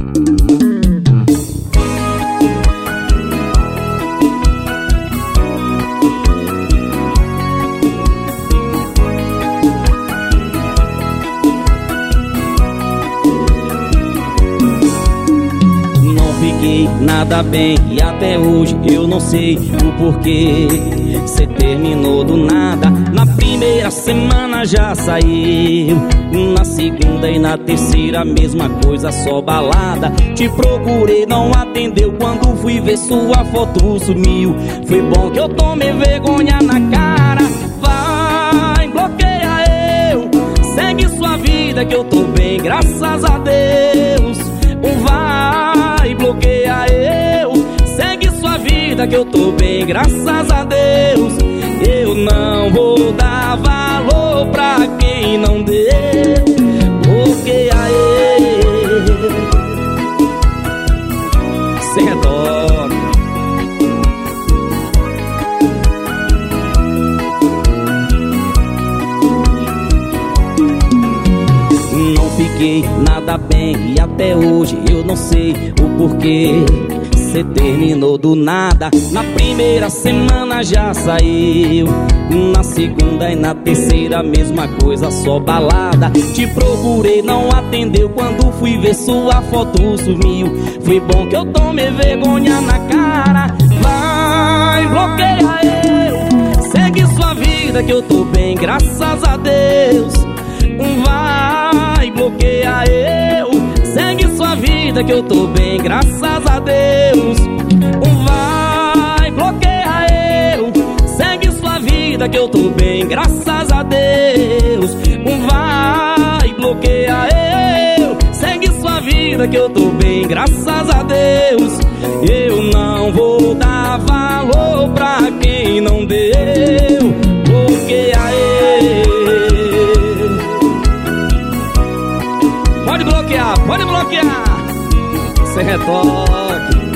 Fiquei nada bem e até hoje eu não sei o porquê. Cê terminou do nada, na primeira semana já saiu, na segunda e na terceira mesma coisa, só balada. Te procurei, não atendeu, quando fui ver sua foto sumiu. Foi bom que eu tomei vergonha na cara. Vai, bloqueia eu, segue sua vida que eu tô bem, graças a Deus. Vai, bloqueia eu, segue sua vida que eu tô bem, graças a Deus. Eu não vou dar valor pra quem não deu. Bloqueia eu, sem redor. Não fiquei nada bem e até hoje eu não sei o porquê. Cê terminou do nada, na primeira semana já saiu, na segunda e na terceira mesma coisa, só balada. Te procurei, não atendeu, quando fui ver sua foto sumiu. Foi bom que eu tomei vergonha na cara. Vai, bloqueia eu, segue sua vida que eu tô bem, graças a Deus. Vai, bloqueia eu, segue sua vida que eu tô bem, graças a Deus. Vai, bloqueia eu, segue sua vida que eu tô bem, graças a Deus. Vai, bloqueia eu, segue sua vida que eu tô bem, graças a Deus. Eu não vou dar valor pra quem não deu. Bloqueia eu. Pode bloquear, sem retoque.